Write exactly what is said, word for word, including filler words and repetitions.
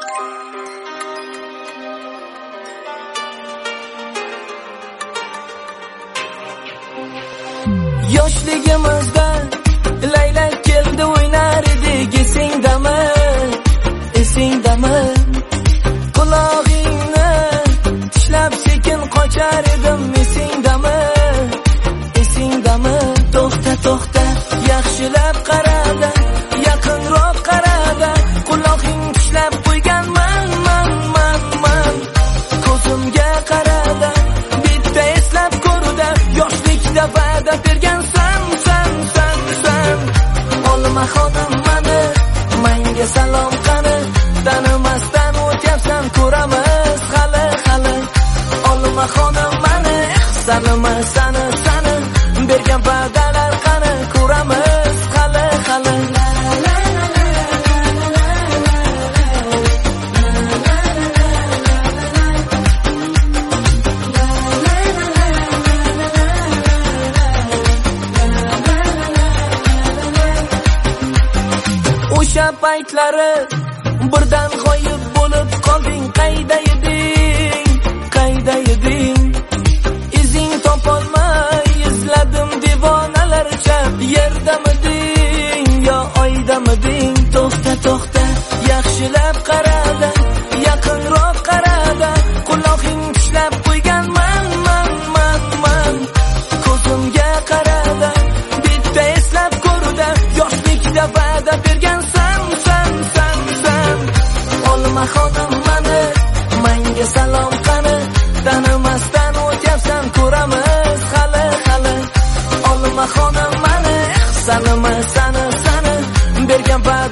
Yoshligimizda laylak keldi o'ynar edik, esingdami, esingdami? Qulog'ingni tishlab sekin qochar edim, esingdami, esingdami? To'xta to'xta, yaxshilab qarada, yaqinroq qarada, qulog'ing tishlab qo'yganman, man man man. Ko'zimga qarada, bitta eslab ko'rda, yoshlikda va'da bergansan, san san san. Olma xonim mani, menga salom qani, tanimasdan o'tyapsan, ko'ramiz hali hali. Olma xonim mani, sanima sani sani, bergan va'dalar qani, ko'ramiz hali hali. O'sha paytlari birdan g'oyib bo'lib qolding, qayda eding, qayda eding? Izing topolmay izladim devonalarcha, yerdamiding yo oydamiding? To'xta to'xta, yaxshilab qarada, yaqinroq qarada, qulog'ing tishlab qo'yganman, man man man. Ko'zimga qarada, bitta eslab ko'rda, yoshlikda va'da bergansan, san san san. Olma xonim mani, menga salom qani, tanimasdan o'tyapsan, ko'ramiz hali hali. Olma xonim mani, sanima sani sani, bergan va'da